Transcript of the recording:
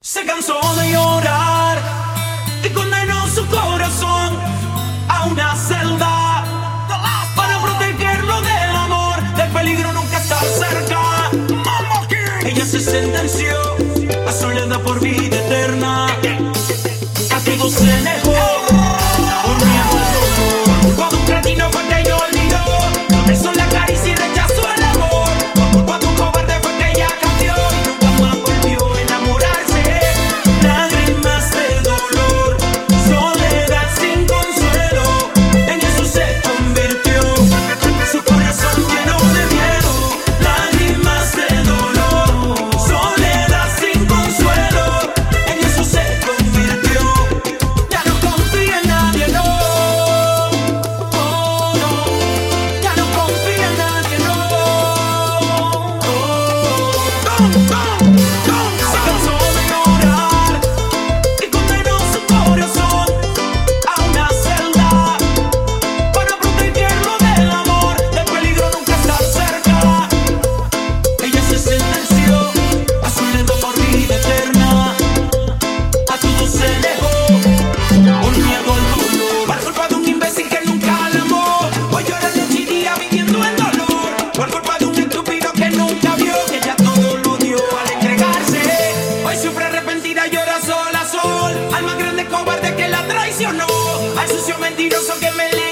Se cansó de llorar y condenó su corazón a una celda para protegerlo del amor, del peligro nunca estar cerca. Ella se sentenció a soledad por vida eterna. A todos se negó por miedo al dolor. Cuando un cretino fue que ella olvidó, besó la caricia y rechazó el amor. Por culpa de un cobarde fue que ella cambió y nunca más volvió a enamorarse. Lágrimas de dolor, soledad sin consuelo, en eso se convirtió su corazón lleno de miedo. Lágrimas de dolor, soledad sin consuelo, en eso se convirtió. Ya no confía en nadie, no. Oh, no. Ya no confía en nadie, no. Se cansó de llorar y condenó su corazón a una celda para protegerlo del amor, del peligro nunca estar cerca. Ella se sentenció a soledad por vida eterna. A todos se dejó por miedo al dolor. Por culpa de un imbécil que nunca la amó, hoy llora noche y día viviendo el dolor. Por culpa de un estúpido que nunca vio que ella todo lo dio al entregarse. Hoy sufre arrepentida, llora sola, sol. Al más grande cobarde que la traicionó, al sucio mentiroso que me